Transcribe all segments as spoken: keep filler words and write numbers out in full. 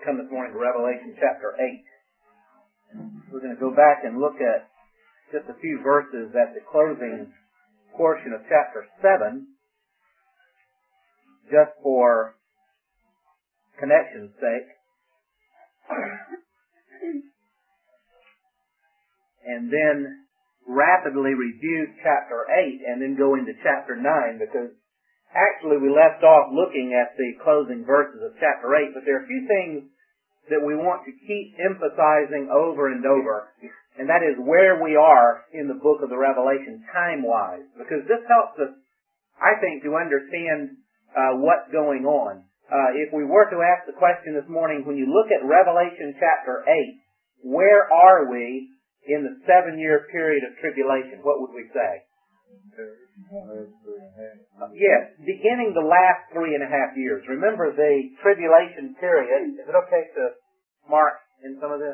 come this morning to Revelation chapter eight. We're going to go back and look at just a few verses at the closing portion of chapter seven, just for connection's sake. And then rapidly review chapter eight and then go into chapter nine, because actually we left off looking at the closing verses of chapter eight, but there are a few things that we want to keep emphasizing over and over, and that is where we are in the book of the Revelation time-wise, because this helps us, I think, to understand uh, what's going on. Uh, if we were to ask the question this morning, when you look at Revelation chapter eight, where are we in the seven-year period of tribulation? What would we say? Uh, yes, beginning the last three and a half years. Remember the tribulation period. Is it okay to mark in some of this?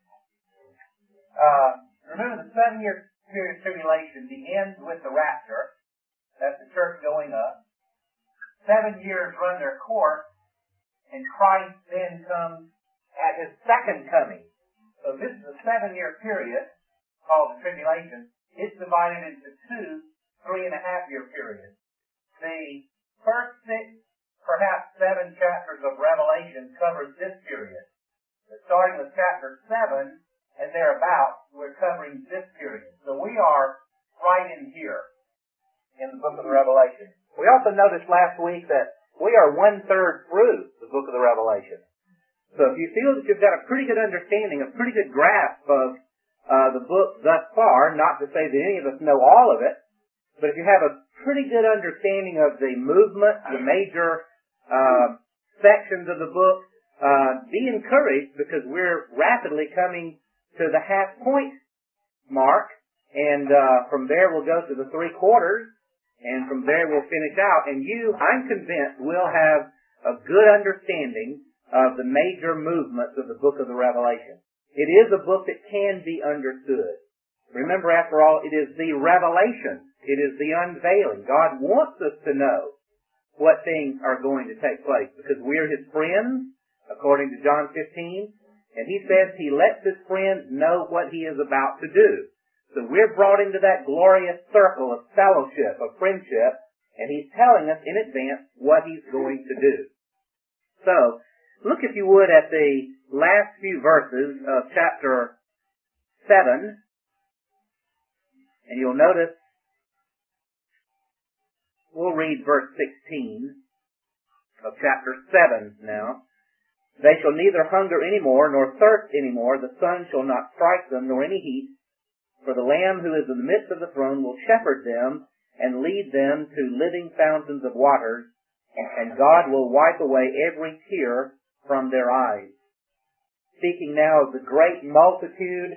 Uh, remember the seven-year period of tribulation begins with the rapture. That's the church going up. Seven years run their course, and Christ then comes at His second coming. So this is a seven-year period called the tribulation. It's divided into two three and a half year periods. The first six, perhaps seven chapters of Revelation covers this period. But starting with chapter seven and thereabouts, we're covering this period. So we are right in here in the book of the Revelation. We also noticed last week that we are one-third through the book of the Revelation. So if you feel that you've got a pretty good understanding, a pretty good grasp of uh, the book thus far, not to say that any of us know all of it, but if you have a pretty good understanding of the movement, the major uh, sections of the book, uh, be encouraged, because we're rapidly coming to the half point mark, and uh, from there we'll go to the three quarters, and from there we'll finish out. And you, I'm convinced, will have a good understanding of the major movements of the book of the Revelation. It is a book that can be understood. Remember, after all, it is the revelation. It is the unveiling. God wants us to know what things are going to take place, because we're His friends, according to John fifteen, and He says He lets His friends know what He is about to do. So we're brought into that glorious circle of fellowship, of friendship, and He's telling us in advance what He's going to do. So, look, if you would, at the last few verses of chapter seven, and you'll notice, we'll read verse sixteen of chapter seven now. They shall neither hunger any more, nor thirst any more. The sun shall not strike them, nor any heat. For the Lamb who is in the midst of the throne will shepherd them, and lead them to living fountains of waters, and God will wipe away every tear from their eyes. Speaking now of the great multitude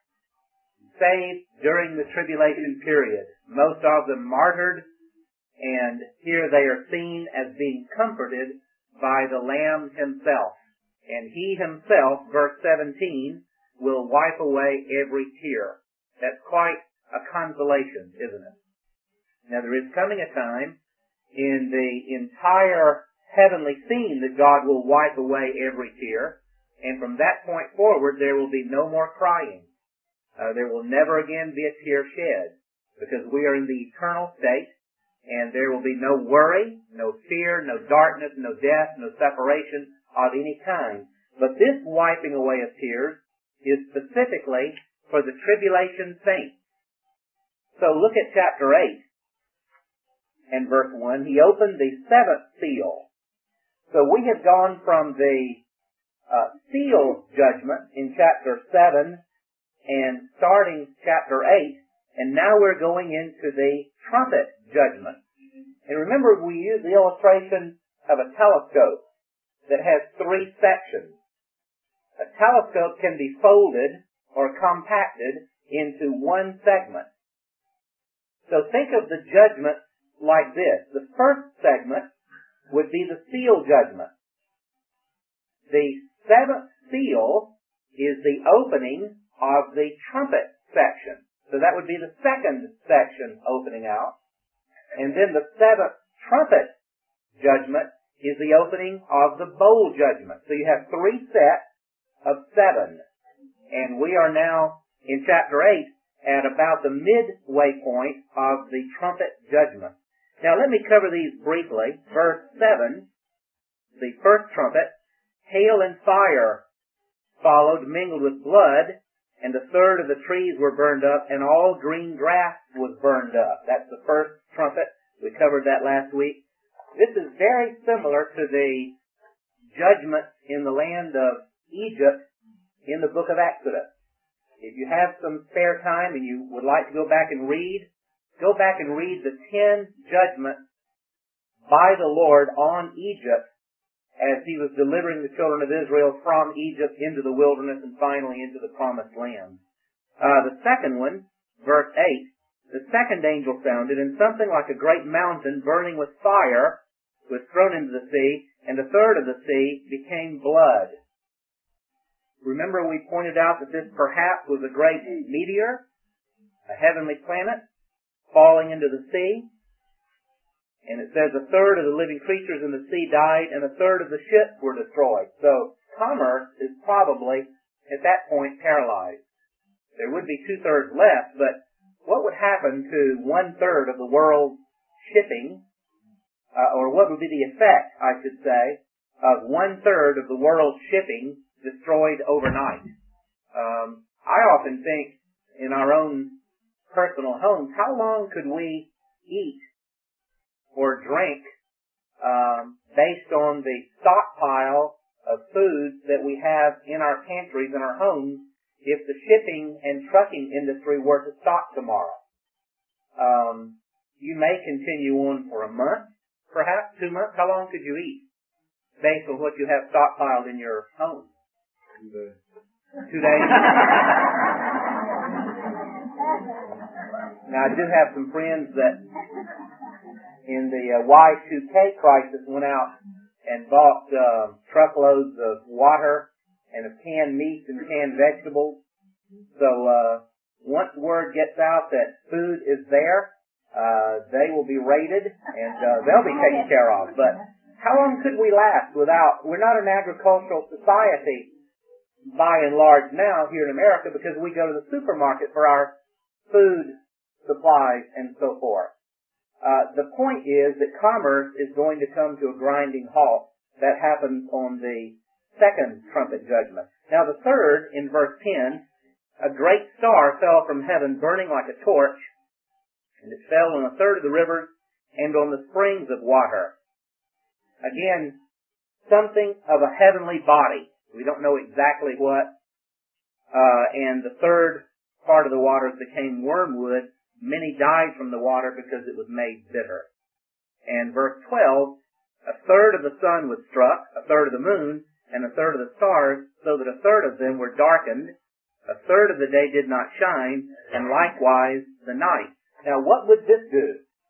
saved during the tribulation period, most of them martyred, and here they are seen as being comforted by the Lamb Himself. And He Himself, verse seventeen, will wipe away every tear. That's quite a consolation, isn't it? Now, there is coming a time in the entire heavenly scene that God will wipe away every tear, and from that point forward there will be no more crying. Uh, there will never again be a tear shed, because we are in the eternal state, and there will be no worry, no fear, no darkness, no death, no separation of any kind. But this wiping away of tears is specifically for the tribulation saints. So look at chapter eight and verse one. He opened the seventh seal. So we have gone from the uh, seal judgment in chapter seven and starting chapter eight, and now we're going into the trumpet judgment. And remember, we use the illustration of a telescope that has three sections. A telescope can be folded or compacted into one segment. So think of the judgment like this. The first segment would be the seal judgment. The seventh seal is the opening of the trumpet section. So that would be the second section opening out. And then the seventh trumpet judgment is the opening of the bowl judgment. So you have three sets of seven. And we are now in chapter eight at about the midway point of the trumpet judgment. Now let me cover these briefly. Verse seven, the first trumpet, hail and fire followed, mingled with blood, and a third of the trees were burned up, and all green grass was burned up. That's the first trumpet. We covered that last week. This is very similar to the judgment in the land of Egypt in the book of Exodus. If you have some spare time and you would like to go back and read, go back and read the ten judgments by the Lord on Egypt as he was delivering the children of Israel from Egypt into the wilderness and finally into the promised land. Uh, the second one, verse eight, the second angel sounded, and something like a great mountain burning with fire was thrown into the sea, and a third of the sea became blood. Remember we pointed out that this perhaps was a great meteor, a heavenly planet, falling into the sea. And it says a third of the living creatures in the sea died, and a third of the ships were destroyed. So commerce is probably, at that point, paralyzed. There would be two-thirds left, but what would happen to one-third of the world's shipping, uh, or what would be the effect, I should say, of one-third of the world's shipping destroyed overnight? Um, I often think in our own personal homes, how long could we eat or drink um, based on the stockpile of foods that we have in our pantries and our homes if the shipping and trucking industry were to stop tomorrow? Um, you may continue on for a month, perhaps two months. How long could you eat based on what you have stockpiled in your home? Two days. Two days? Now, I do have some friends that in the uh, Y two K crisis went out and bought uh, truckloads of water and of canned meats and canned vegetables. So uh, once word gets out that food is there, uh, they will be raided and uh, they'll be taken care of. But how long could we last without, we're not an agricultural society by and large now here in America because we go to the supermarket for our food supplies and so forth. Uh, the point is that commerce is going to come to a grinding halt. That happens on the second trumpet judgment. Now the third, in verse ten, a great star fell from heaven burning like a torch, and it fell on a third of the rivers and on the springs of water. Again, something of a heavenly body. We don't know exactly what. Uh, and the third part of the waters became wormwood. Many died from the water because it was made bitter. And verse twelve, a third of the sun was struck, a third of the moon, and a third of the stars, so that a third of them were darkened. A third of the day did not shine, and likewise the night. Now what would this do?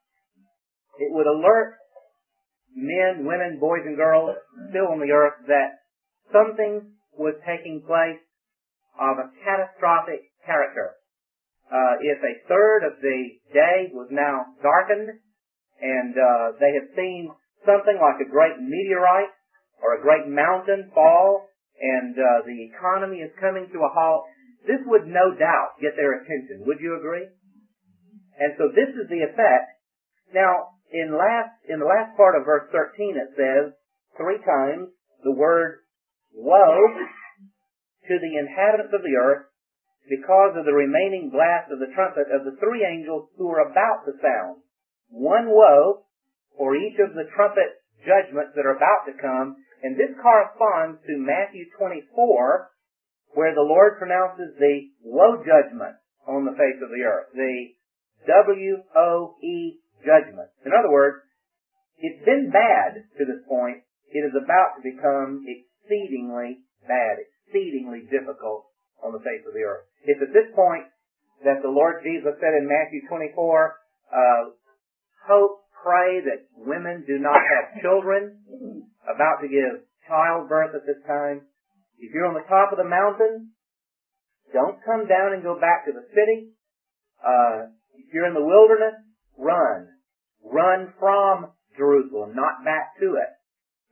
It would alert men, women, boys and girls still on the earth that something was taking place of a catastrophic character. Uh, if a third of the day was now darkened and uh, they have seen something like a great meteorite or a great mountain fall and uh, the economy is coming to a halt, this would no doubt get their attention. Would you agree? And so this is the effect. Now, in last in the last part of verse thirteen it says three times the word woe to the inhabitants of the earth, because of the remaining blast of the trumpet of the three angels who were about to sound. One woe for each of the trumpet judgments that are about to come, and this corresponds to Matthew twenty-four, where the Lord pronounces the woe judgment on the face of the earth, the W O E judgment. In other words, it's been bad to this point. It is about to become exceedingly bad, exceedingly difficult on the face of the earth. It's at this point that the Lord Jesus said in Matthew twenty-four, uh, hope, pray that women do not have children, about to give childbirth at this time. If you're on the top of the mountain, don't come down and go back to the city. Uh, if you're in the wilderness, run. Run from Jerusalem, not back to it.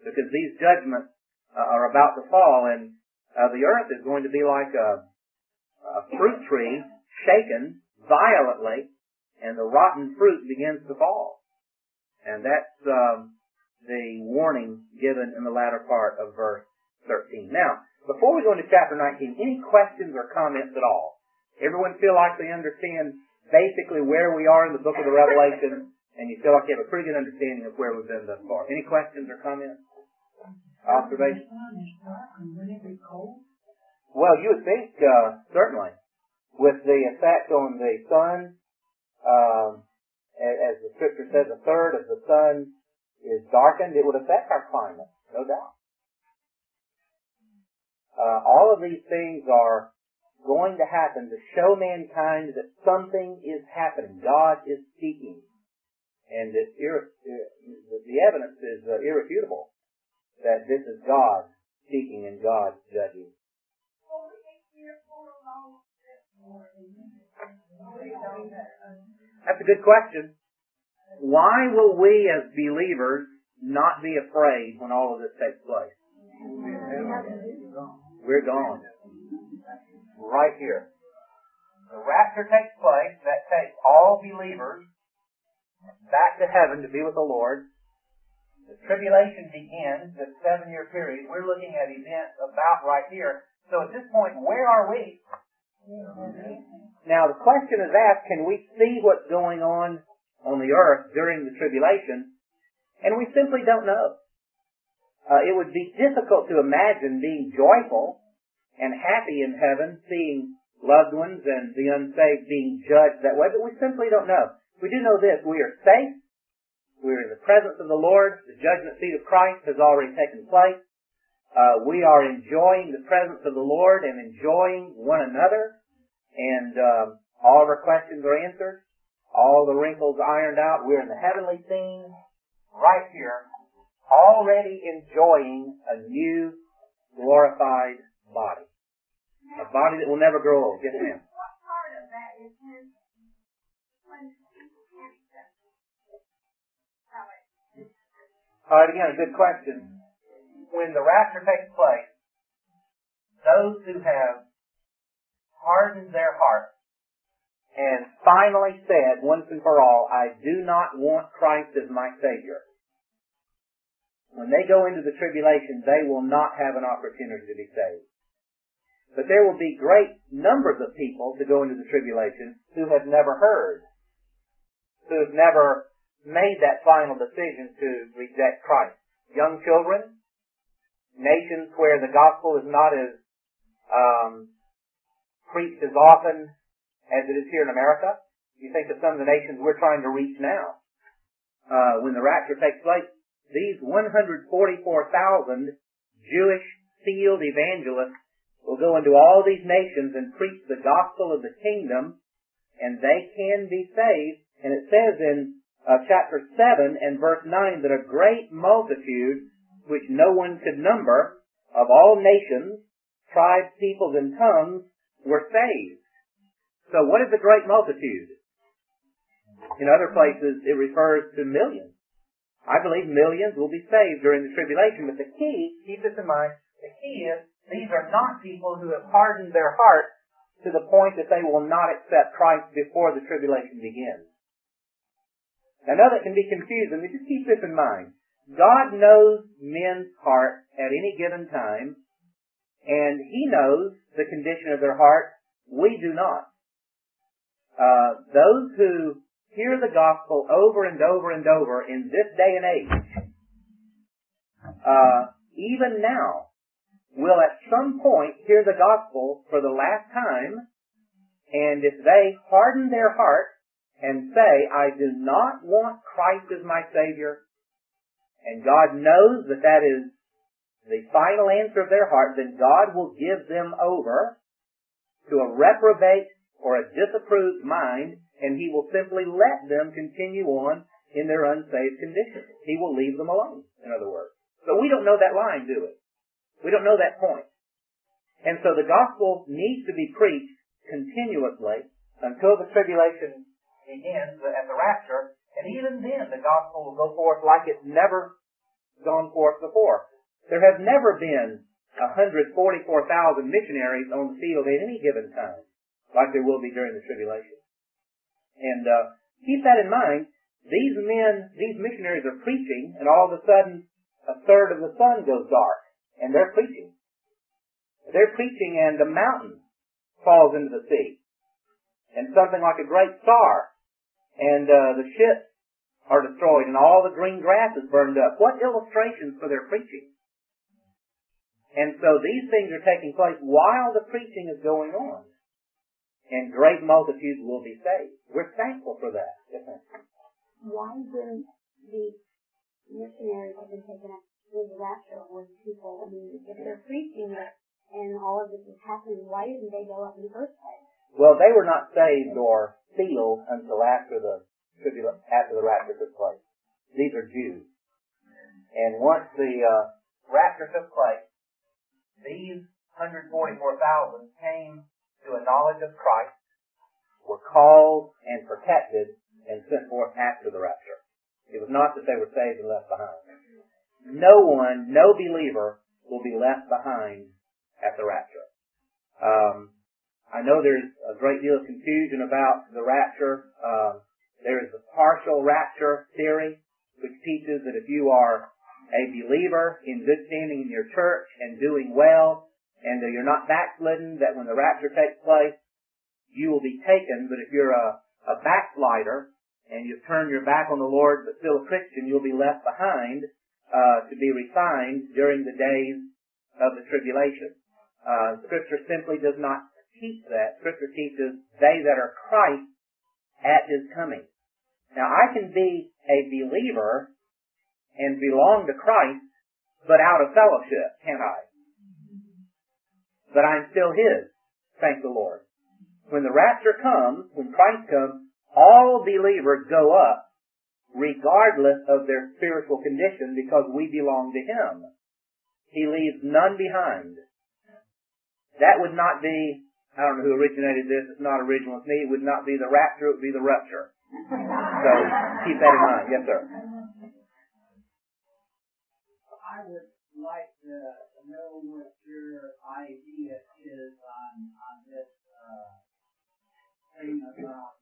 because these judgments uh, are about to fall, and uh, the earth is going to be like a, a fruit tree shaken violently, and the rotten fruit begins to fall. And that's um, the warning given in the latter part of verse thirteen. Now, before we go into chapter nineteen, any questions or comments at all? Everyone feel like they understand basically where we are in the book of the Revelation, and you feel like you have a pretty good understanding of where we've been thus far. Any questions or comments? Observations? Well, you would think, uh, certainly, with the effect on the sun, um, as the Scripture says, a third of the sun is darkened, it would affect our climate, no doubt. Uh, all of these things are going to happen to show mankind that something is happening. God is speaking. And it's irre- the evidence is uh, irrefutable that this is God speaking and God judging. That's a good question. Why will we as believers not be afraid when all of this takes place? We're gone. Right here. The rapture takes place. That takes all believers back to heaven to be with the Lord. The tribulation begins, this seven-year period. We're looking at events about right here. So at this point, where are we? Now the question is asked, can we see what's going on on the earth during the tribulation? And we simply don't know. Uh, it would be difficult to imagine being joyful and happy in heaven, seeing loved ones and the unsaved being judged that way, but we simply don't know. We do know this, we are safe, we're in the presence of the Lord, the judgment seat of Christ has already taken place, uh, we are enjoying the presence of the Lord and enjoying one another, and um, all of our questions are answered, all the wrinkles ironed out, we're in the heavenly scene, right here, already enjoying a new, glorified body. A body that will never grow old. Yes, ma'am. What part of that is his when All right, again, a good question. When the rapture takes place, those who have hardened their hearts and finally said once and for all, I do not want Christ as my Savior, when they go into the tribulation, they will not have an opportunity to be saved. But there will be great numbers of people to go into the tribulation who have never heard, who have never made that final decision to reject Christ. Young children, nations where the gospel is not as um, preached as often as it is here in America. You think of some of the nations we're trying to reach now. Uh, when the rapture takes place, these one hundred forty-four thousand Jewish sealed evangelists will go into all these nations and preach the gospel of the kingdom, and they can be saved. And it says in uh, chapter seven and verse nine that a great multitude, which no one could number, of all nations, tribes, peoples, and tongues, were saved. So what is a great multitude? In other places, it refers to millions. I believe millions will be saved during the tribulation, but the key, keep this in mind, the key is these are not people who have hardened their hearts to the point that they will not accept Christ before the tribulation begins. I know that can be confusing, but just keep this in mind. God knows men's hearts at any given time, and He knows the condition of their heart. We do not. Uh, those who hear the gospel over and over and over in this day and age, uh, even now, will at some point hear the gospel for the last time, and if they harden their heart and say, I do not want Christ as my Savior, and God knows that that is the final answer of their heart, then God will give them over to a reprobate or a disapproved mind, and He will simply let them continue on in their unsaved condition. He will leave them alone, in other words. But we don't know that line, do we? We don't know that point. And so the gospel needs to be preached continuously until the tribulation begins at the rapture, and even then the gospel will go forth like it's never gone forth before. There have never been one hundred forty-four thousand missionaries on the field at any given time, like there will be during the tribulation. And uh, keep that in mind. These men, these missionaries are preaching, and all of a sudden, a third of the sun goes dark, and they're preaching. They're preaching, and the mountain falls into the sea, and something like a great star, and uh, the ships are destroyed, and all the green grass is burned up. What illustrations for their preaching? And so these things are taking place while the preaching is going on, and great multitudes will be saved. We're thankful for that. Why wouldn't the missionaries have been taken up with the rapture when people, I mean, if they're preaching it and all of this is happening, why didn't they go up in the first place? Well, they were not saved or sealed until after the after the rapture took place. These are Jews. And once the uh, rapture took place, these one hundred forty-four thousand came to a knowledge of Christ, were called and protected, and sent forth after the rapture. It was not that they were saved and left behind. No one, no believer will be left behind at the rapture. Um, I know there's a great deal of confusion about the rapture. Uh, there is the partial rapture theory, which teaches that if you are a believer in good standing in your church and doing well, and that you're not backslidden, that when the rapture takes place, you will be taken. But if you're a, a backslider, and you've turned your back on the Lord but still a Christian, you'll be left behind uh, to be refined during the days of the tribulation. Uh, Scripture simply does not teach that. Scripture teaches they that are Christ at His coming. Now, I can be a believer and belong to Christ, but out of fellowship, can't I? But I'm still His, thank the Lord. When the rapture comes, when Christ comes, all believers go up regardless of their spiritual condition because we belong to Him. He leaves none behind. That would not be, I don't know who originated this, it's not original with me, it would not be the rapture, it would be the rupture. So keep that in mind. Yes, sir. I would like to know what your idea is on, on this uh, thing about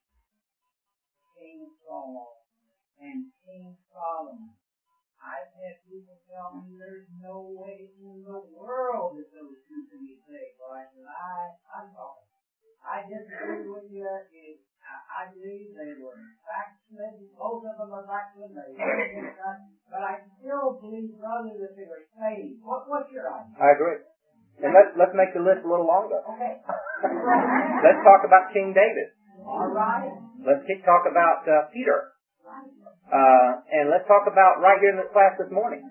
King Saul and King Solomon. I've had people tell me there's no way in the world that those two can be saved. Right? And I, I'm sorry. I disagree with you. It, I, I believe they were backslidden. Both of them are backslidden. They were but I still believe, brother, that they were saved. What, what's your idea? I agree. And let's let's make the list a little longer. Okay. Let's talk about King David. All right. Let's keep talk about uh, Peter. Uh, and let's talk about right here in this class this morning.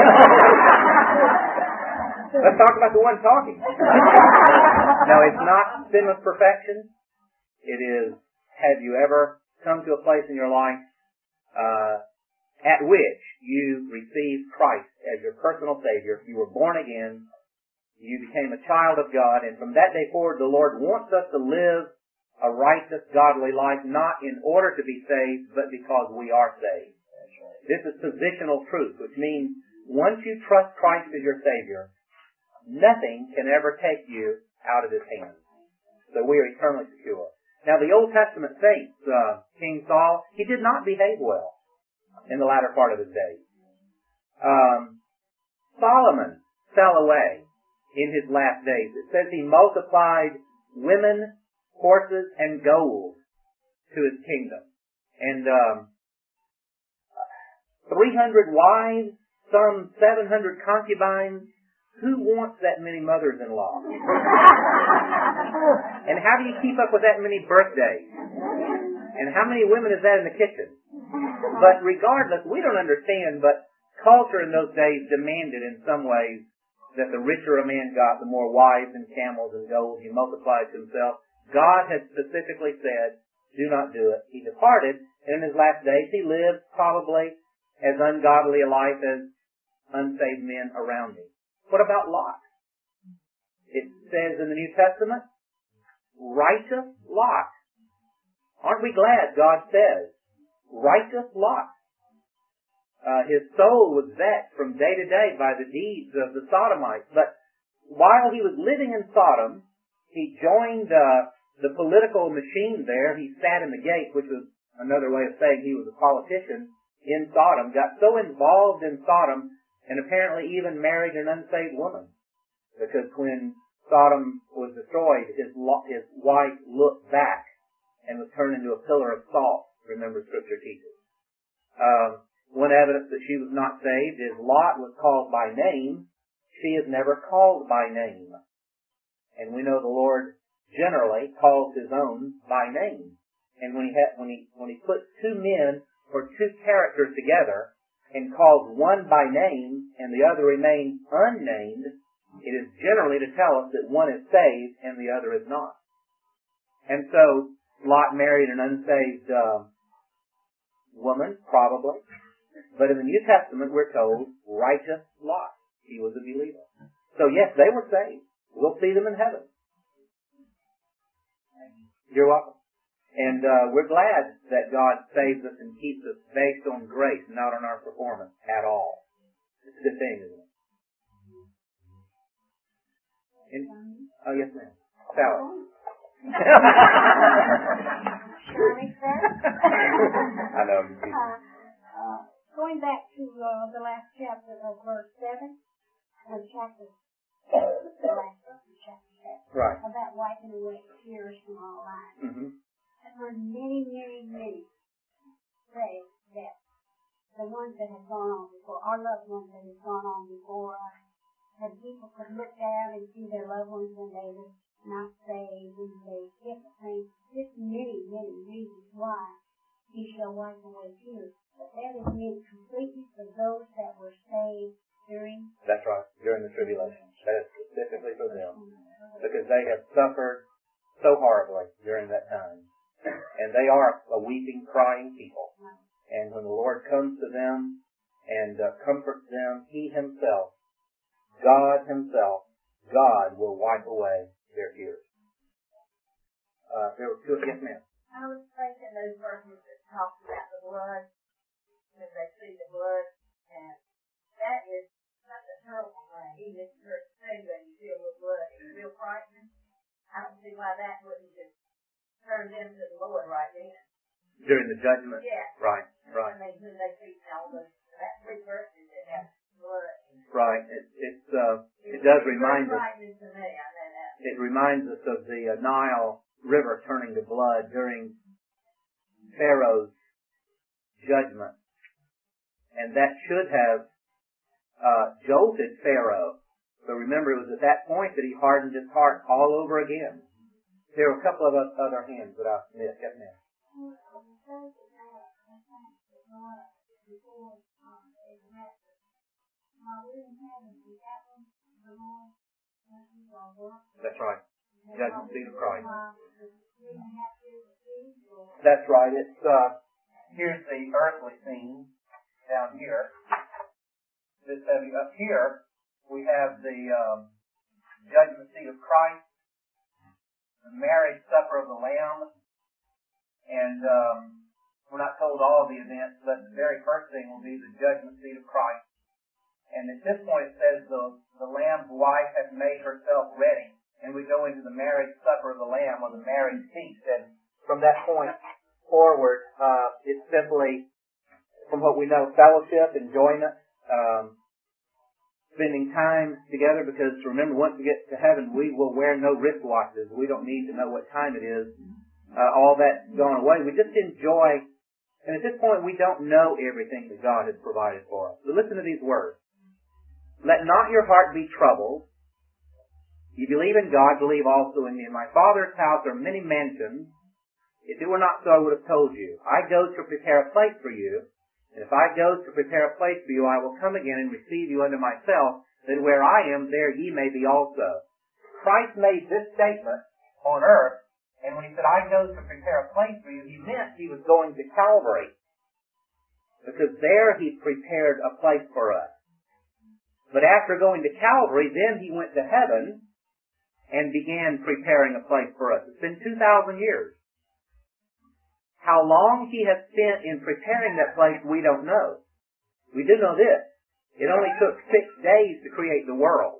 Let's talk about the one talking. No, it's not sinless perfection. It is, have you ever come to a place in your life uh, at which you received Christ as your personal Savior? You were born again. You became a child of God. And from that day forward, the Lord wants us to live a righteous, godly life, not in order to be saved, but because we are saved. This is positional truth, which means once you trust Christ as your Savior, nothing can ever take you out of His hands. So we are eternally secure. Now, the Old Testament saints, uh, King Saul, he did not behave well in the latter part of his days. Um, Solomon fell away in his last days. It says he multiplied women, horses, and gold to his kingdom. And um, three hundred wives, some seven hundred concubines. Who wants that many mothers-in-law? And how do you keep up with that many birthdays? And how many women is that in the kitchen? But regardless, we don't understand, but culture in those days demanded in some ways that the richer a man got, the more wives and camels and gold he multiplied to himself. God had specifically said, do not do it. He departed, and in his last days he lived probably as ungodly a life as unsaved men around him. What about Lot? It says in the New Testament, righteous Lot. Aren't we glad God says, righteous Lot? Uh, his soul was vexed from day to day by the deeds of the Sodomites. But while he was living in Sodom, he joined uh, the political machine there. He sat in the gate, which was another way of saying he was a politician in Sodom, got so involved in Sodom, and apparently even married an unsaved woman. Because when Sodom was destroyed, his, lo- his wife looked back and was turned into a pillar of salt, remember Scripture teaches. Um, one evidence that she was not saved is Lot was called by name. She is never called by name. And we know the Lord generally calls His own by name. And when He ha- when He when He puts two men or two characters together and calls one by name and the other remains unnamed, it is generally to tell us that one is saved and the other is not. And so Lot married an unsaved uh, woman, probably. But in the New Testament, we're told, righteous Lot. He was a believer. So yes, they were saved. We'll see them in heaven. You're welcome. And uh, we're glad that God saves us and keeps us based on grace, not on our performance at all. It's a good thing, isn't it? In, oh, yes, ma'am. Sarah. I know. Uh, going back to uh, the last chapter of verse seven, of chapter, the last verse of chapter seven, right, about wiping away tears from our lives. Mm-hmm. I've heard many, many, many say that the ones that have gone on before, our loved ones that have gone on before us, that people could look down and see their loved ones when they were not saved, and they different things. Just many, many reasons why He shall wipe away tears. But that is meant completely for those that were saved during... That's right, during the tribulation. That is specifically for them. Because they have suffered so horribly during that time. And they are a weeping, crying people. And when the Lord comes to them and uh, comforts them, He Himself, God Himself, God will wipe away their tears. Uh, there were two, yes ma'am. I was thinking those verses that talk about the blood, when they see the blood, and that is such a terrible thing. Even if you're saved and you feel the blood, it's real frightening. I don't see why that wouldn't just turn them to the Lord right then. During the judgment? Yeah. Right, right. When they, when they see all those, that three verses that have blood. Right. It, it's, uh, it does remind us. Frightening to me, I know that. It reminds us of the uh, Nile River turning to blood during Pharaoh's judgment. And that should have uh, jolted Pharaoh. So remember, it was at that point that he hardened his heart all over again. There were a couple of other hands that I missed. Yes, ma'am. That's right. Judgment seat of Christ. That's right. It's uh, here's the earthly scene down here. This uh, up here we have the um, judgment seat of Christ, the marriage supper of the Lamb, and um, we're not told all of the events, but the very first thing will be the judgment seat of Christ. And at this point it says the the Lamb's wife has made herself ready. And we go into the marriage supper of the Lamb, or the marriage feast. And from that point forward, uh, it's simply, from what we know, fellowship, enjoyment, um, spending time together. Because remember, once we get to heaven, we will wear no wristwatches. We don't need to know what time it is. Uh, all that's gone away. We just enjoy. And at this point, we don't know everything that God has provided for us. So listen to these words. Let not your heart be troubled. You believe in God, believe also in me. In my Father's house are many mansions. If it were not so, I would have told you. I go to prepare a place for you. And if I go to prepare a place for you, I will come again and receive you unto myself, that where I am, there ye may be also. Christ made this statement on earth, and when he said, I go to prepare a place for you, he meant he was going to Calvary. Because there he prepared a place for us. But after going to Calvary, then he went to heaven and began preparing a place for us. It's been two thousand years. How long he has spent in preparing that place, we don't know. We do know this. It only took six days to create the world.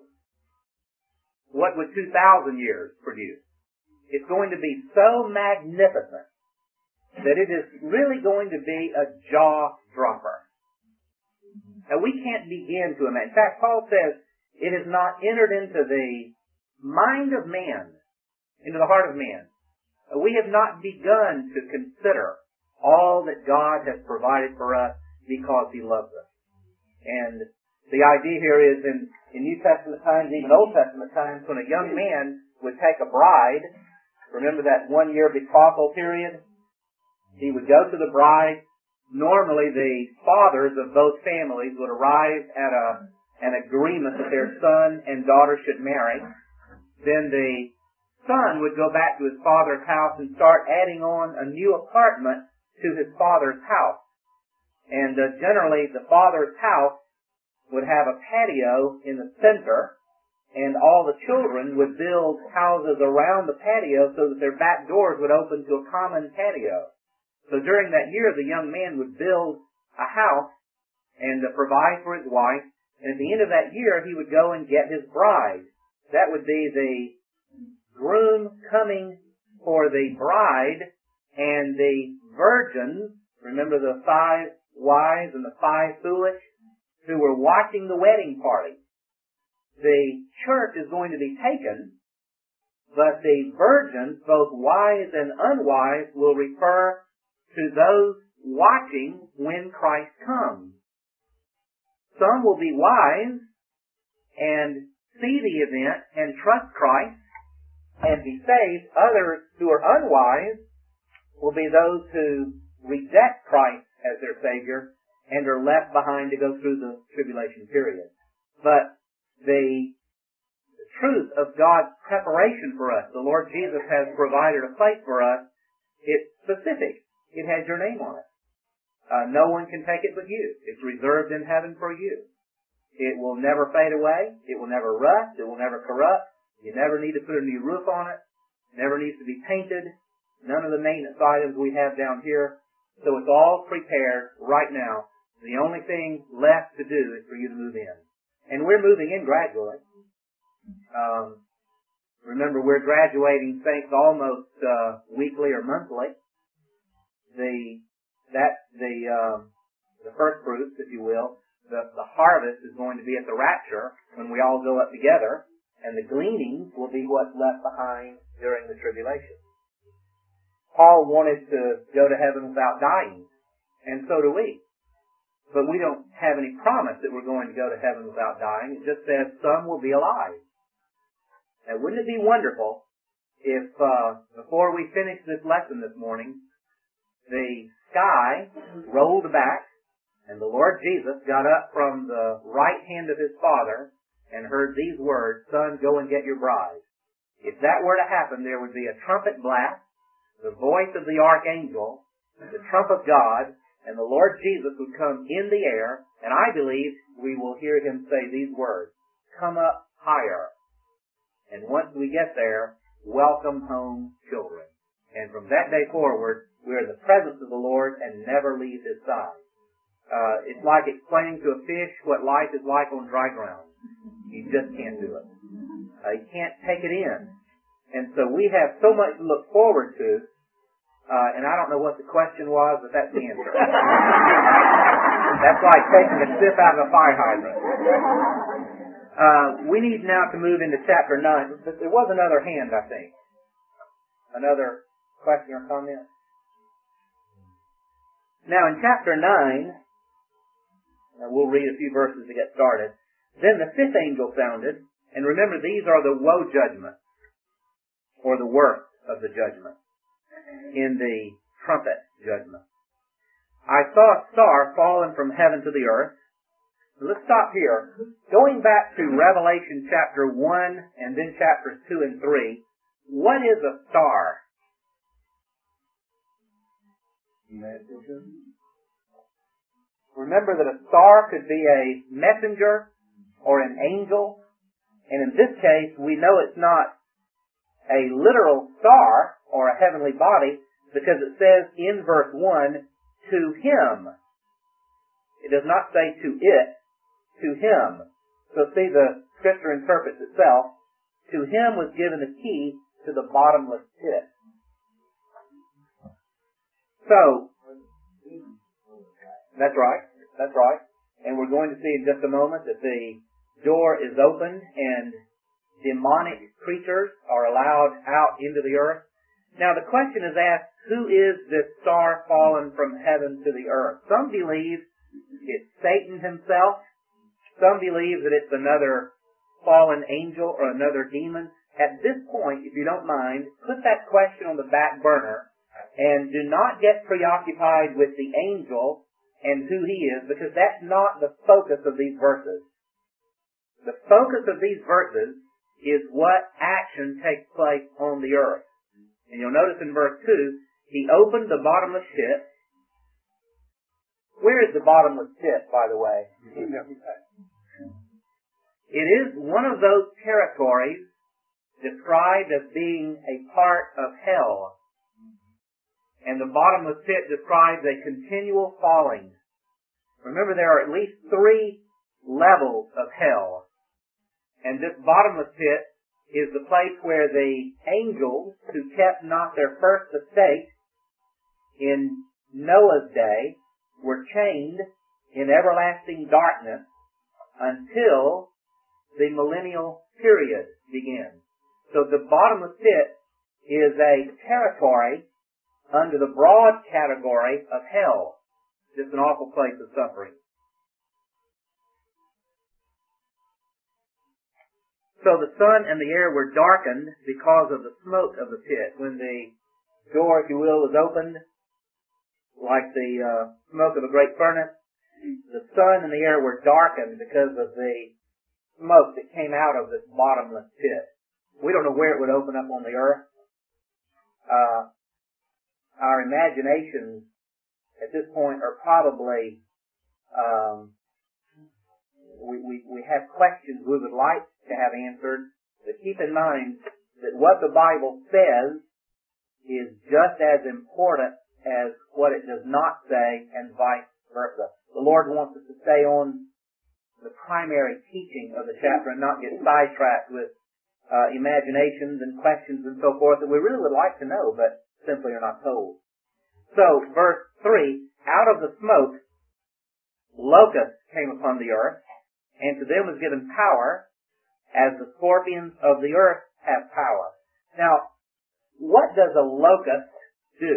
What would two thousand years produce? It's going to be so magnificent that it is really going to be a jaw-dropper. Now, we can't begin to imagine. In fact, Paul says, it has not entered into the mind of man, into the heart of man. We have not begun to consider all that God has provided for us because He loves us. And the idea here is in, in New Testament times, even Old Testament times, when a young man would take a bride, remember that one-year betrothal period? He would go to the bride. Normally the fathers of both families would arrive at a, an agreement that their son and daughter should marry. Then the son would go back to his father's house and start adding on a new apartment to his father's house. And uh, generally the father's house would have a patio in the center, and all the children would build houses around the patio so that their back doors would open to a common patio. So during that year, the young man would build a house and uh, provide for his wife, and at the end of that year, he would go and get his bride. That would be the groom coming for the bride, and the virgins, remember the five wise and the five foolish, who were watching the wedding party. The church is going to be taken, but the virgins, both wise and unwise, will refer to those watching when Christ comes. Some will be wise and see the event and trust Christ and be saved. Others who are unwise will be those who reject Christ as their Savior and are left behind to go through the tribulation period. But the, the truth of God's preparation for us, the Lord Jesus has provided a place for us. It's specific. It has your name on it. Uh, no one can take it but you. It's reserved in heaven for you. It will never fade away. It will never rust. It will never corrupt. You never need to put a new roof on it. Never needs to be painted. None of the maintenance items we have down here. So it's all prepared right now. The only thing left to do is for you to move in. And we're moving in gradually. Um, remember, we're graduating saints almost uh, weekly or monthly. The that the um, the first fruits, if you will, the, the harvest is going to be at the rapture when we all go up together, and the gleanings will be what's left behind during the tribulation. Paul wanted to go to heaven without dying, and so do we. But we don't have any promise that we're going to go to heaven without dying. It just says some will be alive. Now, wouldn't it be wonderful if, uh, before we finish this lesson this morning, the sky rolled back and the Lord Jesus got up from the right hand of His Father and heard these words, "Son, go and get your bride." If that were to happen, there would be a trumpet blast, the voice of the archangel, the trump of God, and the Lord Jesus would come in the air, and I believe we will hear Him say these words, "Come up higher." And once we get there, welcome home, children. And from that day forward, we're in the presence of the Lord and never leave His side. Uh, it's like explaining to a fish what life is like on dry ground. You just can't do it. Uh, you can't take it in. And so we have so much to look forward to. Uh, and I don't know what the question was, but that's the answer. That's like taking a sip out of a fire hydrant. Uh, we need now to move into chapter nine. But there was another hand, I think. Another question or comment? Now in chapter nine, uh, we'll read a few verses to get started. Then the fifth angel sounded, and remember these are the woe judgments, or the worst of the judgment, in the trumpet judgment. I saw a star fallen from heaven to the earth. Let's stop here. Going back to Revelation chapter one and then chapters two and three, what is a star? Remember that a star could be a messenger or an angel, and in this case we know it's not a literal star or a heavenly body, because it says in verse one, "To him It does not say to it, to him. So see, the scripture interprets itself. To him was given the key to the bottomless pit. So, that's right, that's right. And we're going to see in just a moment that the door is opened and demonic creatures are allowed out into the earth. Now the question is asked, who is this star fallen from heaven to the earth? Some believe it's Satan himself. Some believe that it's another fallen angel or another demon. At this point, if you don't mind, put that question on the back burner and do not get preoccupied with the angel and who he is, because that's not the focus of these verses. The focus of these verses is what action takes place on the earth. And you'll notice in verse two, he opened the bottomless pit. Where is the bottomless pit, by the way? It is one of those territories described as being a part of hell. And the bottomless pit describes a continual falling. Remember, there are at least three levels of hell. And this bottomless pit is the place where the angels who kept not their first estate in Noah's day were chained in everlasting darkness until the millennial period begins. So the bottomless pit is a territory under the broad category of hell. Just an awful place of suffering. So the sun and the air were darkened because of the smoke of the pit. When the door, if you will, was opened, like the uh, smoke of a great furnace, the sun and the air were darkened because of the smoke that came out of this bottomless pit. We don't know where it would open up on the earth. Uh, our imaginations at this point are probably, um, we, we, we have questions we would like to have answered, but keep in mind that what the Bible says is just as important as what it does not say, and vice versa. The Lord wants us to stay on the primary teaching of the chapter and not get sidetracked with uh, imaginations and questions and so forth that we really would like to know, but simply are not told. So, verse three, out of the smoke, locusts came upon the earth, and to them was given power, as the scorpions of the earth have power. Now, what does a locust do?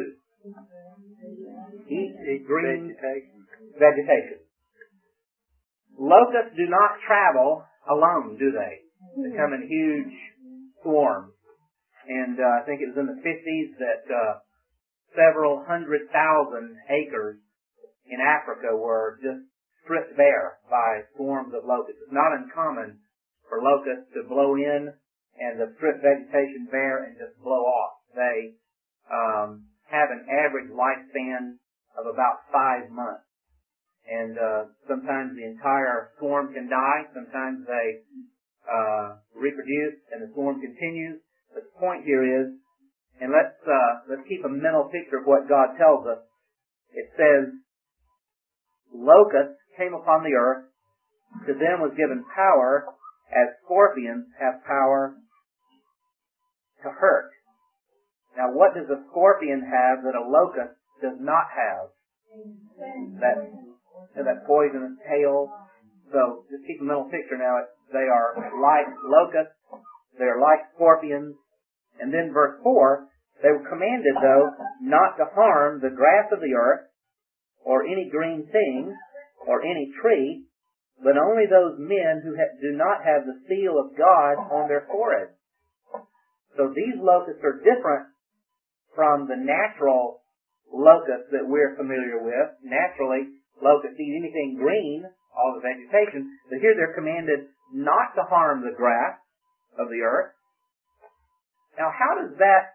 Eat green vegetation. vegetation. Locusts do not travel alone, do they? They come in huge swarms. And uh, I think it was in the fifties that uh, several hundred thousand acres in Africa were just stripped bare by swarms of locusts. It's not uncommon for locusts to blow in and the stripped vegetation bare and just blow off. They um, have an average lifespan of about five months. And uh, sometimes the entire swarm can die. Sometimes they uh, reproduce and the swarm continues. But the point here is, and let's uh, let's keep a mental picture of what God tells us. It says, locusts came upon the earth. To them was given power, as scorpions have power to hurt. Now, what does a scorpion have that a locust does not have? That that poisonous tail. So just keep a mental picture now. They are like locusts. They are like scorpions. And then verse four, they were commanded, though, not to harm the grass of the earth, or any green thing, or any tree, but only those men who ha- do not have the seal of God on their foreheads. So these locusts are different from the natural locusts that we're familiar with. Naturally, locusts eat anything green, all the vegetation, but here they're commanded not to harm the grass of the earth. Now, how does that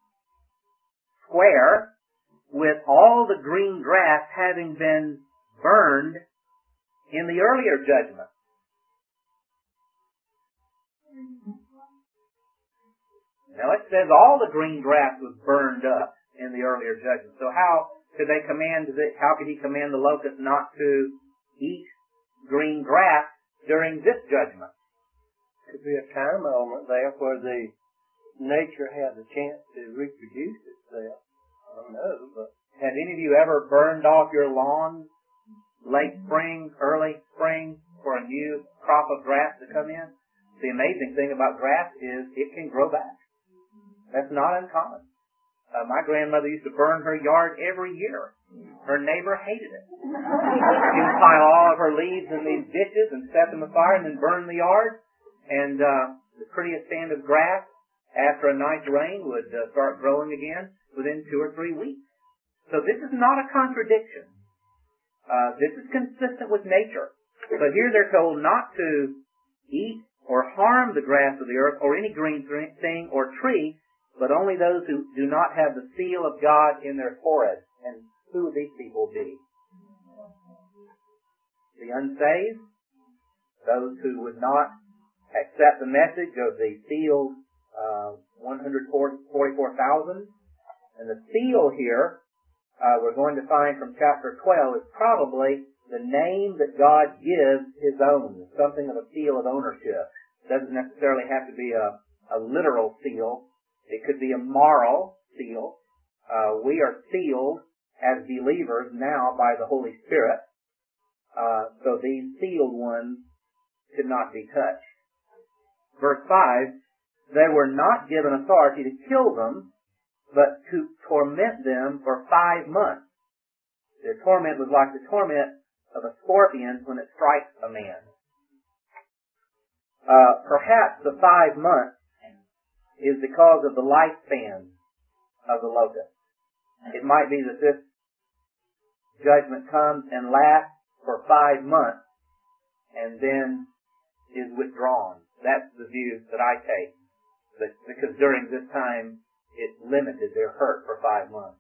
square with all the green grass having been burned in the earlier judgment? Now, it says all the green grass was burned up in the earlier judgment. So how could they command the, how could he command the locust not to eat green grass during this judgment. Could be a time element there where the nature has a chance to reproduce itself. I don't know, but have any of you ever burned off your lawn late spring, early spring for a new crop of grass to come in? The amazing thing about grass is it can grow back. That's not uncommon. Uh, my grandmother used to burn her yard every year. Her neighbor hated it. She would pile all of her leaves in these ditches and set them afire and then burn the yard. And uh, the prettiest stand of grass, after a night's rain, would uh, start growing again within two or three weeks. So this is not a contradiction. Uh, this is consistent with nature. But here they're told not to eat or harm the grass of the earth or any green thing or tree, but only those who do not have the seal of God in their foreheads. And who would these people be? The unsaved, those who would not accept the message of the sealed uh, one hundred forty-four thousand. And the seal here, uh, we're going to find from chapter twelve, is probably the name that God gives His own, something of a seal of ownership. It doesn't necessarily have to be a, a literal seal. It could be a moral seal. Uh, we are sealed as believers now by the Holy Spirit. Uh, so these sealed ones could not be touched. Verse five, they were not given authority to kill them, but to torment them for five months. Their torment was like the torment of a scorpion when it strikes a man. Uh, perhaps the five months is because of the lifespan of the locust. It might be that this judgment comes and lasts for five months and then is withdrawn. That's the view that I take. But because during this time it limited their hurt for five months.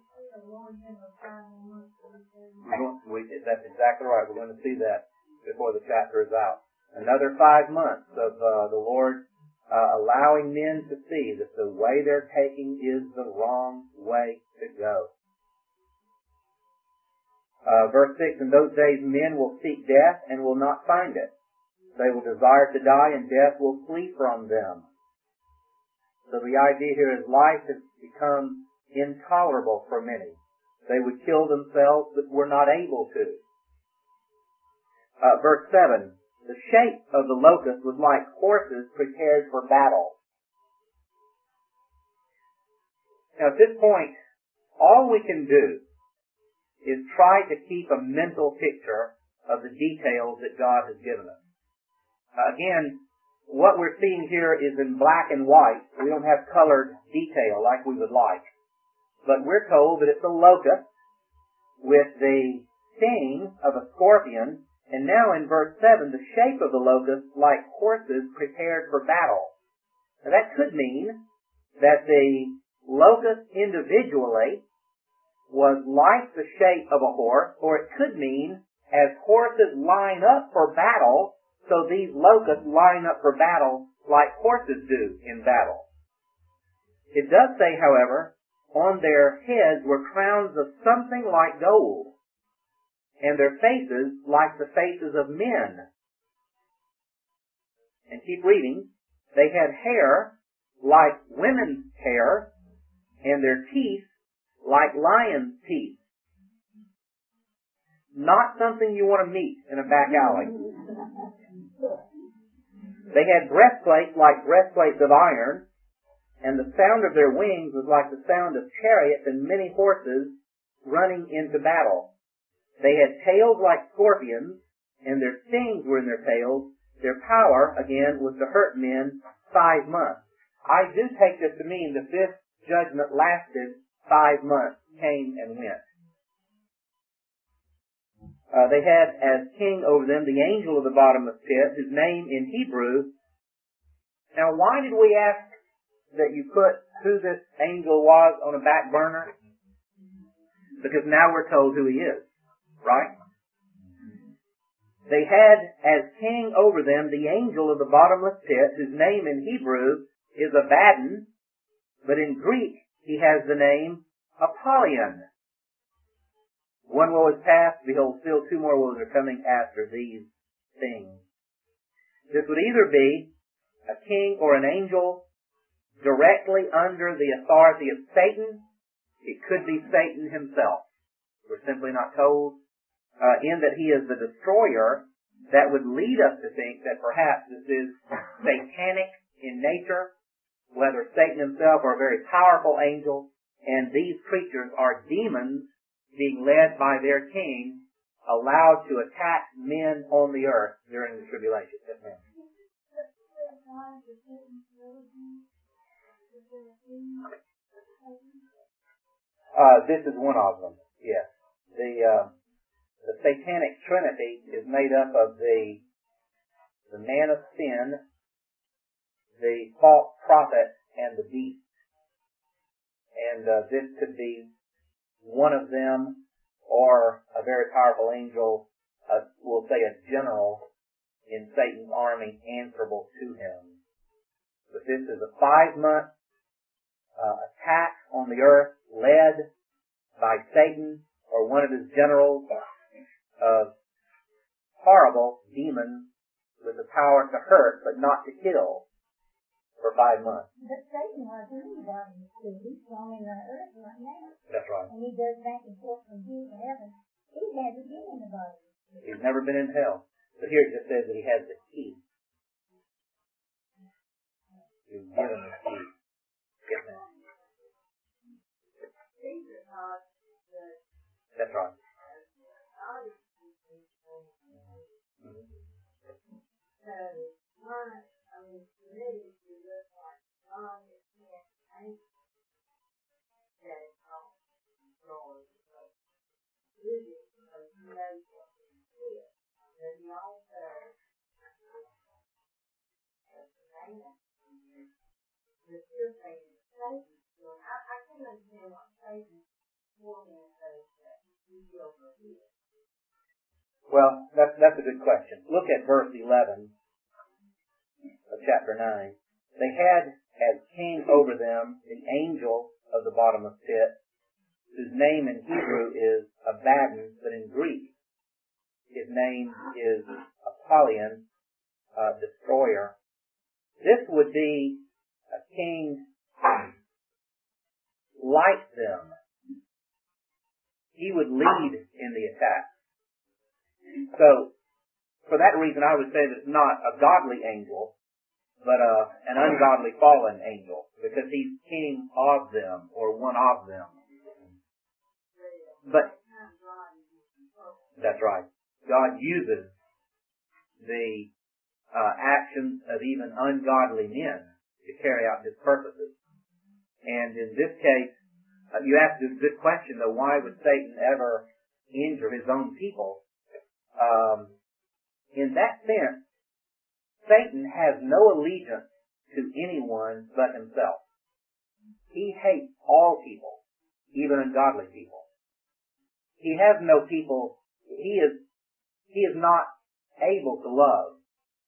We, that's exactly right. We're going to see that before the chapter is out. Another five months of uh, the Lord uh, allowing men to see that the way they're taking is the wrong way to go. Uh, verse six, in those days men will seek death and will not find it. They will desire to die and death will flee from them. So the idea here is life has become intolerable for many. They would kill themselves but were not able to. Uh, verse seven, the shape of the locust was like horses prepared for battle. Now at this point, all we can do is try to keep a mental picture of the details that God has given us. Uh, again, what we're seeing here is in black and white. We don't have colored detail like we would like. But we're told that it's a locust with the sting of a scorpion. And now in verse seven, the shape of the locust like horses prepared for battle. Now that could mean that the locust individually was like the shape of a horse, or it could mean as horses line up for battle, so these locusts line up for battle like horses do in battle. It does say, however, on their heads were crowns of something like gold, and their faces like the faces of men. And keep reading. They had hair like women's hair, and their teeth like lions' teeth. Not something you want to meet in a back alley. They had breastplates like breastplates of iron, and the sound of their wings was like the sound of chariots and many horses running into battle. They had tails like scorpions, and their stings were in their tails. Their power, again, was to hurt men five months. I do take this to mean that this judgment lasted five months, came and went. Uh, they had as king over them the angel of the bottomless pit, whose name in Hebrew. Now, why did we ask that you put who this angel was on a back burner? Because now we're told who he is, right? They had as king over them the angel of the bottomless pit, whose name in Hebrew is Abaddon, but in Greek he has the name Apollyon. One woe is past, behold, still two more woes are coming after these things. This would either be a king or an angel directly under the authority of Satan. It could be Satan himself. We're simply not told, uh, in that he is the destroyer. That would lead us to think that perhaps this is satanic in nature, whether Satan himself or a very powerful angel, and these creatures are demons being led by their king, allowed to attack men on the earth during the tribulation. Yes, ma'am. Uh, this is one of them, yes. The, uh, the satanic trinity is made up of the, the man of sin, the false prophet, and the beast. And uh, this could be one of them, or a very powerful angel, uh, we'll say a general in Satan's army answerable to him. But this is a five-month uh, attack on the earth led by Satan or one of his generals of horrible demons with the power to hurt but not to kill for five months. But Satan wasn't anybody. He's roaming the earth right now. That's right. And he goes back and forth from here to heaven. He hasn't been in the body. He's never been in hell. But here it just says that he has the key. He's given the key. Yes, ma'am. That's right. Well, that's, that's a good question. Look at verse eleven of chapter nine. They had as king over them the angel of the bottomless pit, whose name in Hebrew is Abaddon, but in Greek his name is Apollyon, uh, destroyer. This would be a king like them. He would lead in the attack. So, for that reason, I would say that it's not a godly angel, but uh, an ungodly fallen angel, because he's king of them, or one of them. But, that's right. God uses the uh, actions of even ungodly men to carry out his purposes. And in this case, uh, you asked a good question, though, why would Satan ever injure his own people? Um, in that sense, Satan has no allegiance to anyone but himself. He hates all people, even ungodly people. He has no people, he is, he is not able to love.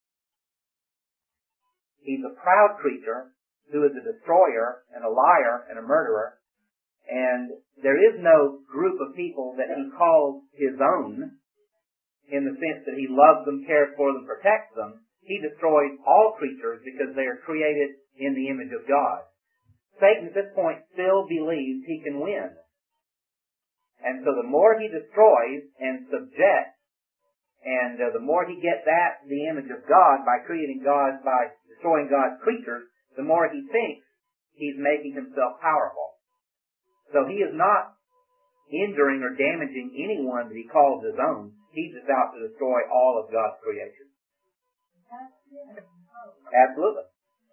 He's a proud creature who is a destroyer and a liar and a murderer, and there is no group of people that he calls his own, in the sense that he loves them, cares for them, protects them. He destroys all creatures because they are created in the image of God. Satan at this point still believes he can win. And so the more he destroys and subjects, and uh, the more he gets at the image of God by creating God, by destroying God's creatures, the more he thinks he's making himself powerful. So he is not injuring or damaging anyone that he calls his own. He's just out to destroy all of God's creation. Absolutely.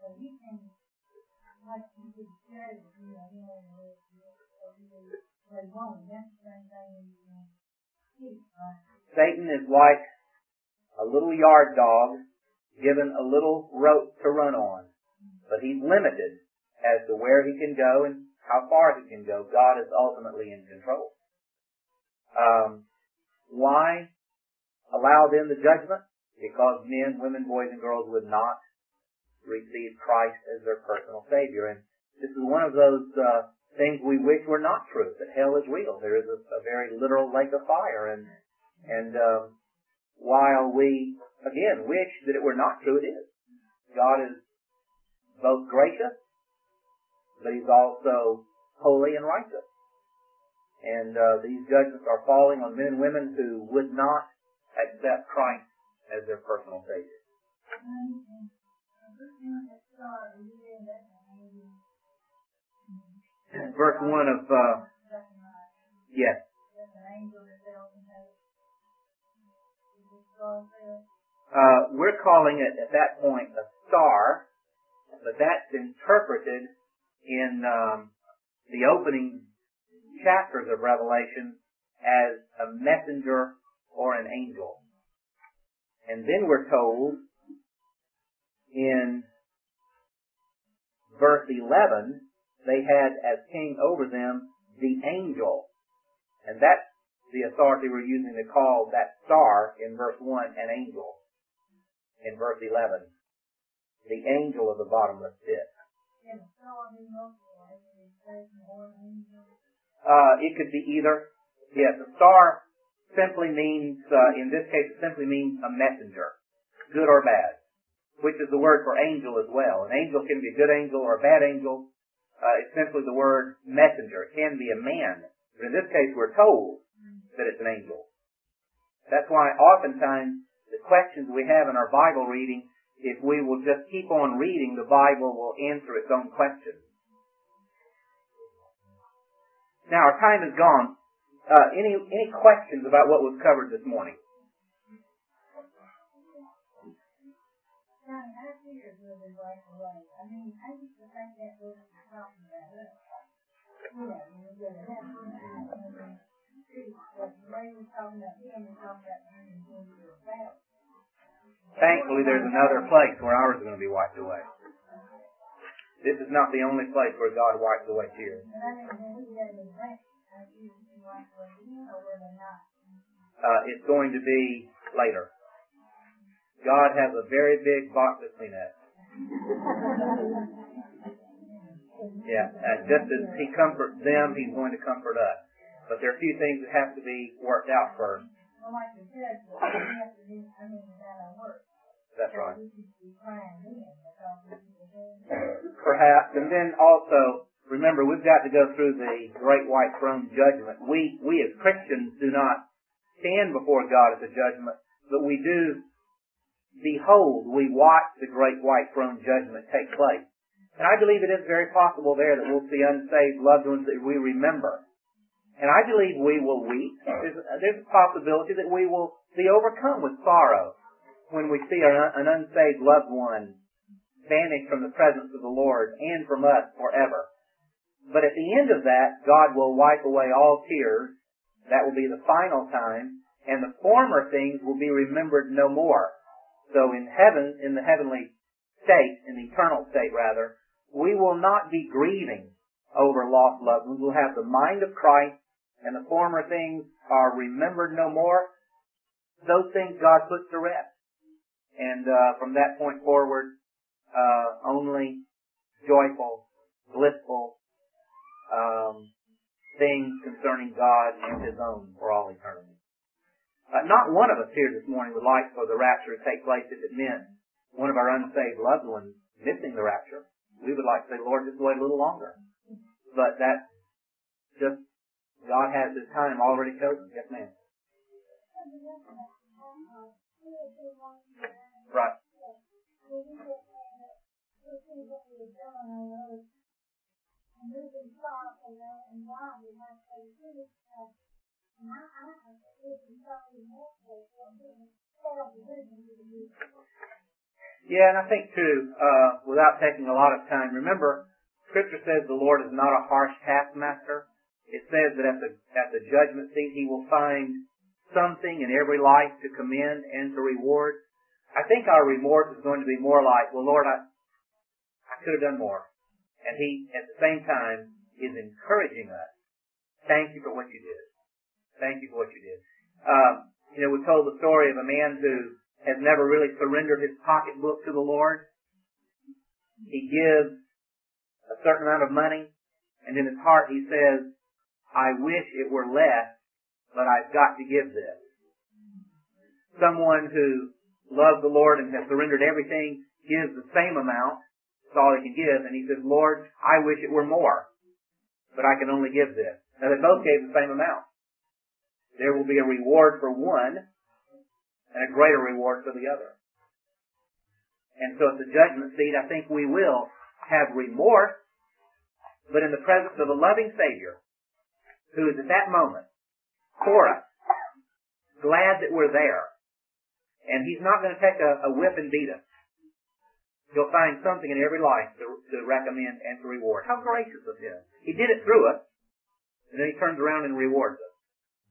Satan is like a little yard dog given a little rope to run on. But he's limited as to where he can go and how far he can go. God is ultimately in control. Um, why allow then the judgment? Because men, women, boys, and girls would not receive Christ as their personal Savior. And this is one of those uh, things we wish were not true, that hell is real. There is a, a very literal lake of fire. And, and um, while we, again, wish that it were not true, it is. God is both gracious, but He's also holy and righteous. And uh, these judgments are falling on men and women who would not accept Christ as their personal Savior. Verse one of, uh, yes. Uh, we're calling it at that point a star, but that's interpreted in um, the opening chapters of Revelation as a messenger or an angel. And then we're told in verse eleven, they had as king over them the angel. And that's the authority we're using to call that star in verse one an angel. In verse eleven, the angel of the bottomless pit. Uh, it could be either. Yes, a star simply means, uh, in this case, it simply means a messenger, good or bad, which is the word for angel as well. An angel can be a good angel or a bad angel. Uh, it's simply the word messenger. It can be a man, but in this case, we're told that it's an angel. That's why oftentimes the questions we have in our Bible reading, if we will just keep on reading, the Bible will answer its own questions. Now, our time is gone. Uh, any any questions about what was covered this morning? Thankfully, there's another place where ours is going to be wiped away. This is not the only place where God wipes away tears. Uh, it's going to be later. God has a very big box of Kleenex. Yeah, and just as He comforts them, He's going to comfort us. But there are a few things that have to be worked out first. That's right. Perhaps, and then also, remember, we've got to go through the Great White Throne Judgment. We, we as Christians do not stand before God at the judgment, but we do behold, we watch the Great White Throne Judgment take place. And I believe it is very possible there that we'll see unsaved loved ones that we remember. And I believe we will weep. There's, there's a possibility that we will be overcome with sorrow when we see an unsaved loved one vanish from the presence of the Lord and from us forever. But at the end of that, God will wipe away all tears. That will be the final time, and the former things will be remembered no more. So in heaven, in the heavenly state, in the eternal state rather, we will not be grieving over lost loved ones. We'll have the mind of Christ, and the former things are remembered no more. Those things God puts to rest. And uh, from that point forward, uh, only joyful, blissful um, things concerning God and His own for all eternity. Uh, not one of us here this morning would like for the rapture to take place if it meant one of our unsaved loved ones missing the rapture. We would like to say, Lord, just wait a little longer. But that's just, God has His time already chosen. Yes, ma'am. Right. Yeah, and I think too, uh, without taking a lot of time, remember, Scripture says the Lord is not a harsh taskmaster. It says that at the, at the judgment seat He will find something in every life to commend and to reward. I think our remorse is going to be more like, well, Lord, I, I could have done more. And He, at the same time, is encouraging us. Thank you for what you did. Thank you for what you did. Um, you know, we told the story of a man who has never really surrendered his pocketbook to the Lord. He gives a certain amount of money, And in his heart he says, I wish it were less, but I've got to give this. Someone who loves the Lord and has surrendered everything gives the same amount. That's all he can give. And he says, Lord, I wish it were more, but I can only give this. Now they both gave the same amount. There will be a reward for one and a greater reward for the other. And so at the judgment seat, I think we will have remorse, but in the presence of a loving Savior who is at that moment for us, glad that we're there. And he's not going to take a, a whip and beat us. He'll find something in every life to, to recommend and to reward. How gracious of him. He did it through us, and then he turns around and rewards us.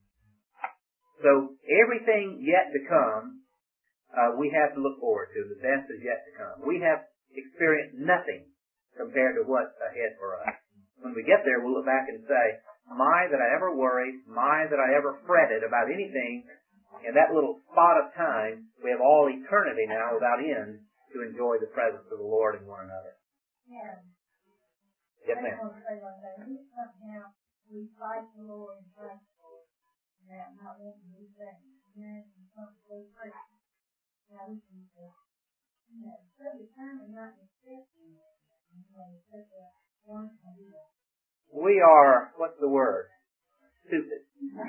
So everything yet to come, uh, we have to look forward to. The best is yet to come. We have experienced nothing compared to what's ahead for us. When we get there, we'll look back and say, my, that I ever worried, my, that I ever fretted about anything. In that little spot of time, we have all eternity now without end to enjoy the presence of the Lord and one another. Yeah. Yes, I ma'am. want to say one thing. Somehow we fight the Lord and trust the Lord. Now, not wanting to do that. Imagine something so crazy. Now we can say, you know, set the time and not accepting it. You know, set the one to do that. We are, what's the word? Stupid.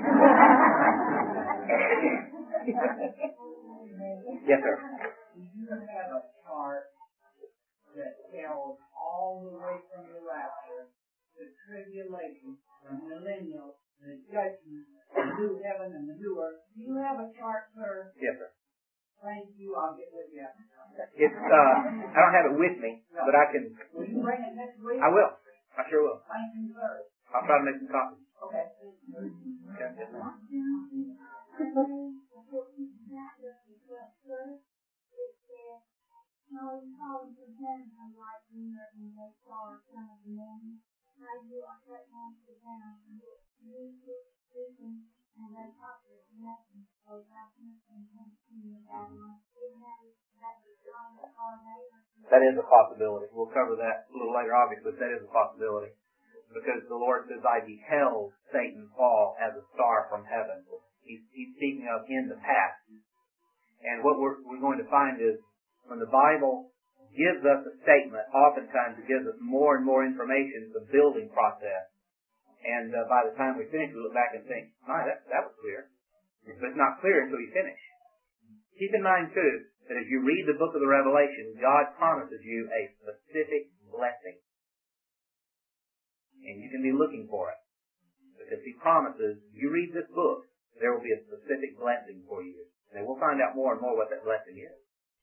Yes, sir. You have a chart that tells all the way from the rapture, the tribulation, the millennial, the judgment, the new heaven and the new earth. Do you have a chart, sir? Yes, sir. Thank you. I'll get with you. It's, uh, I don't have it with me, but I can, Will you bring it next week? I will. I sure will. Thank you, sir. I'll try to make some copies. Okay. Okay, yes, ma'am. That is a possibility. We'll cover that a little later, obviously, but that is a possibility. Because the Lord says, I beheld Satan fall as a star from heaven. He's, he's speaking of in the past. And what we're, we're going to find is, when the Bible gives us a statement, oftentimes it gives us more and more information, the building process. And uh, by the time we finish, we look back and think, my, that, that was clear. But it's not clear until you finish. Keep in mind, too, that as you read the book of the Revelation, God promises you a specific blessing. And you can be looking for it. Because he promises, you read this book, there will be a specific blessing for you. And we'll find out more and more what that blessing is.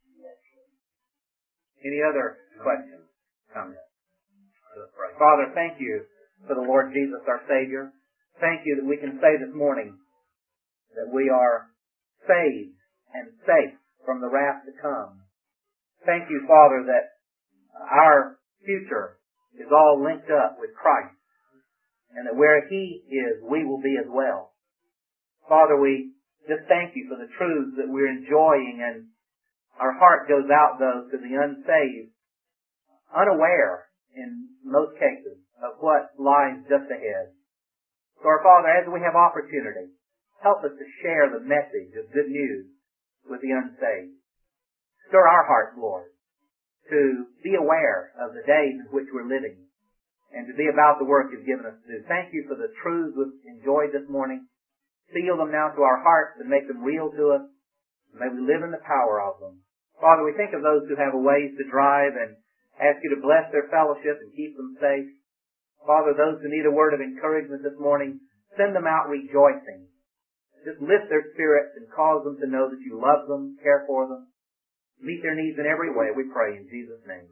Any other questions, comments? Let's pray. Father, thank you for the Lord Jesus, our Savior. Thank you that we can say this morning that we are saved and safe from the wrath to come. Thank you, Father, that our future is all linked up with Christ, and that where He is, we will be as well. Father, we just thank you for the truths that we're enjoying, and our heart goes out, though, to the unsaved, unaware, in most cases, of what lies just ahead. So, our Father, as we have opportunity, help us to share the message of good news with the unsaved. Stir our hearts, Lord, to be aware of the days in which we're living and to be about the work you've given us to do. Thank you for the truths we've enjoyed this morning. Seal them now to our hearts and make them real to us. May we live in the power of them. Father, we think of those who have a ways to drive and ask you to bless their fellowship and keep them safe. Father, those who need a word of encouragement this morning, send them out rejoicing. Just lift their spirits and cause them to know that you love them, care for them. Meet their needs in every way, we pray in Jesus' name.